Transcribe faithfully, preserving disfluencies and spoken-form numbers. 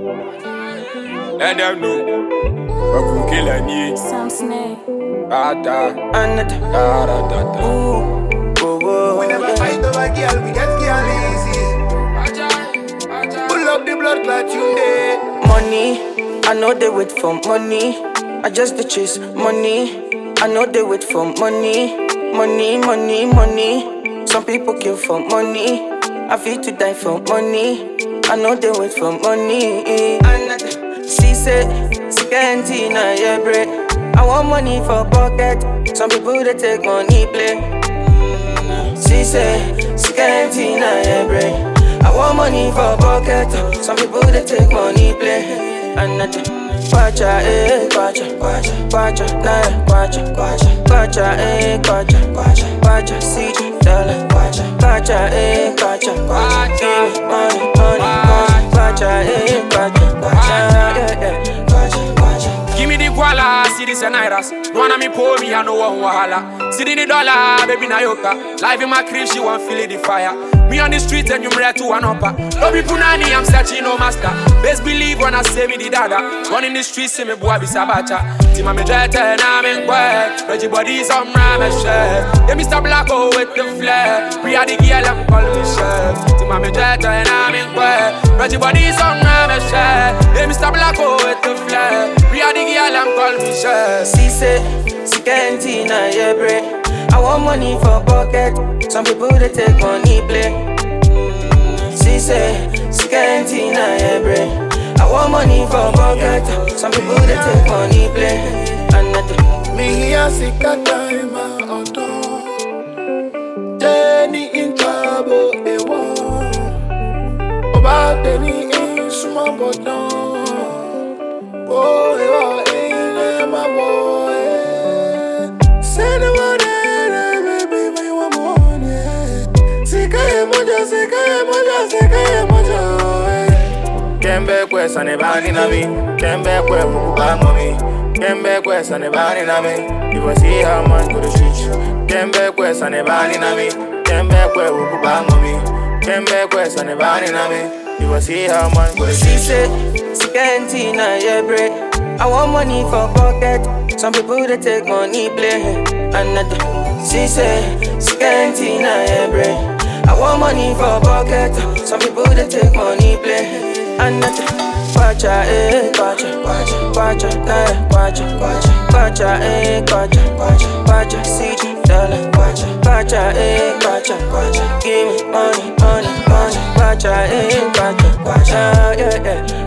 Let them know. We could kill any. Sam Snake. Da da. And da da da da. We never fight over girl, we get girl easy. Pull up the blood clot you day. Money, I know they wait for money. I just the chase money. I know they wait for money. Money, money, money. Some people kill for money. I feel to die for money. I know they wait for money. And she said, Sikantina, yeah, bread. I want money for pocket. Some people they take money play. She said, Sikantina, yeah, bread. I want money for pocket. Some people they take money play. And I Kwacha, eh, kwacha, kwacha, kwacha, naira, kwacha, kwacha, kwacha, eh, kwacha, kwacha, kwacha, C G, dollar, kwacha, kwacha, eh, kwacha, kwacha, money, money, kwacha, eh, kwacha, kwacha, yeah, yeah, kwacha, kwacha. Give me the guala, see this and iras. No one me pour me, I know one wahala. See the dollar, baby Nayoka. Life in my crib, she want feel the fire. Me on the street and you ready to one upper. No be punani, I'm searching no master. Best believe when I say me the dada. Run in the streets, see me boy be sabacha. Tima me jet and I'm in quiet. Reggie body some ram and share. Yeah, Mister Blacko with the flair. We are the girl, I'm calling me chef. Tima me jet and I'm in quiet. Reggie body some ram and share. Yeah, Mister Blacko with the flair. We are the girl, I'm calling me chef. She said, Sikantina, yeah, bread. I want money for pocket. Some people they take money play. She say, Sikantina, yeah, bread. I want money for pocket. Some people they take money play. And I Me here sick that time auto. Jenny in trouble, they want. About Jenny in small but no. Boy, oh, eh, my boy. Send the one. Kembe kwesa ne bani na mi, kembe kwe kukubango mi, kembe kwesa ne bani na mi. You will see how man go to street. Kembe kwesa ne bani na mi, kembe kwe kukubango mi, kembe kwesa ne bani na mi. You will see how man go to street. She said, Sikantina, yeah, bread. I want money for pocket. Some people they take money play. And I she said, Sikantina, yeah, bread. I want money for pocket. Some people they take money play. And I kwacha, eh, kwacha, kwacha, kwacha, naira, kwacha, kwacha, kwacha, eh, kwacha, kwacha, kwacha, C G, dollar, kwacha, kwacha, eh, kwacha, kwacha. Give me money, money, money, kwacha, eh, kwacha, kwacha, yeah, yeah.